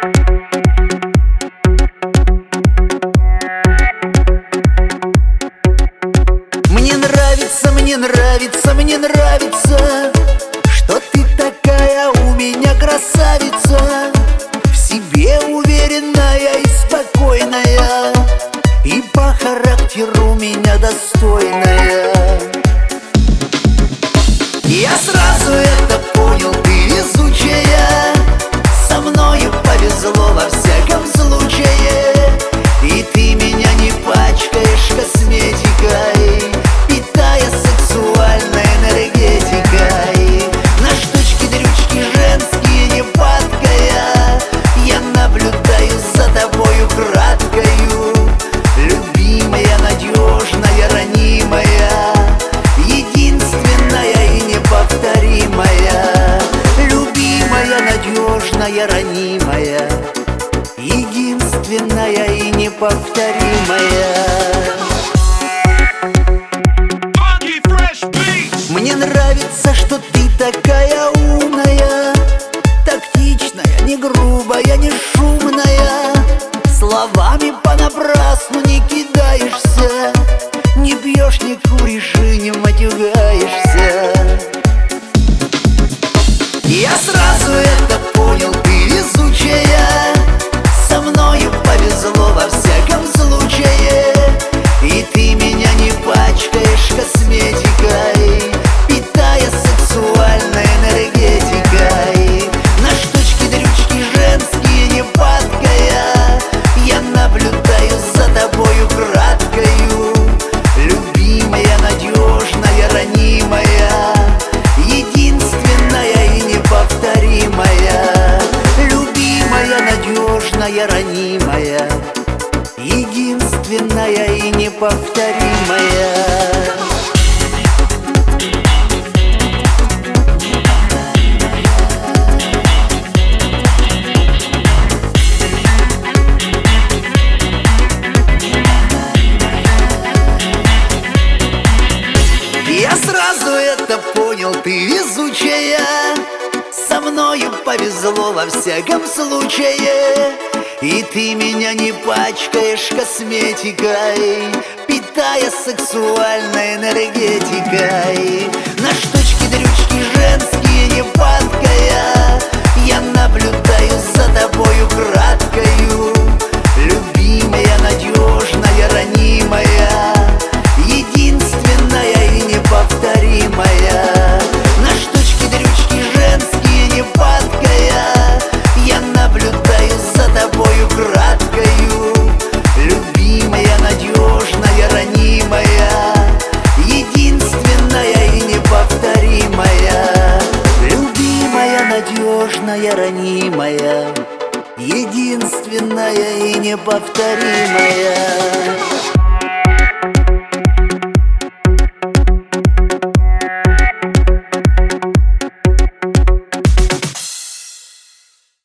Мне нравится, что ты такая у меня красавица, в себе уверенная и спокойная, и по характеру меня достойная. Я сразу это понял, ты везучая, со мною повезло во всяком случае, и ты меня не пачкаешь косметикой, питая сексуальной энергетикой. На штучки-дрючки женские не падкая, я наблюдаю за тобою краткою. Любимая, надежная, ранимая, единственная и неповторимая. Любимая, надежная, ранимая, единственная и неповторимая. Мне нравится, что ты такая умная, тактичная, не грубая, не шумная, словами понапрасну не кидаешься, не пьешь, не куришь и не матюгаешься. Я сразу это понял, ты везучая, со мною повезло во всяком случае, и ты меня не пачкаешь косметикой, питая сексуальной энергетикой. На штучки-дрючки женские не падкая, я наблюдаю за тобою краткою. Любимая, надежная, ранимая, единственная и неповторимая. Любимая, надежная, ранимая, единственная и неповторимая. Я сразу это понял, ты везучая, со мною повезло во всяком случае, и ты меня не пачкаешь косметикой, питая сексуальной энергетикой. На штучки-дрючки женские не падкая, я наблюдаю за тобою краткою. Любимая, надежная, ранимая, единственная и неповторимая. На штучки-дрючки женские не падкая, я наблюдаю за тобою краткою. Любимая, надежная, ранимая, единственная и неповторимая. Любимая, надежная, ранимая, единственная и неповторимая.